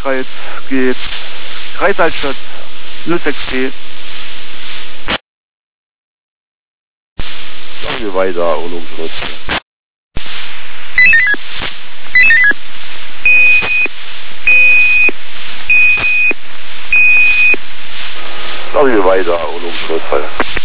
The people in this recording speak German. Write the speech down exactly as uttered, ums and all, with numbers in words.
Kreuz geht Kreissalstadt null sechs P. Sagen wir weiter, Urlaubsschritt. Sagen wir weiter, Urlaubsschritt.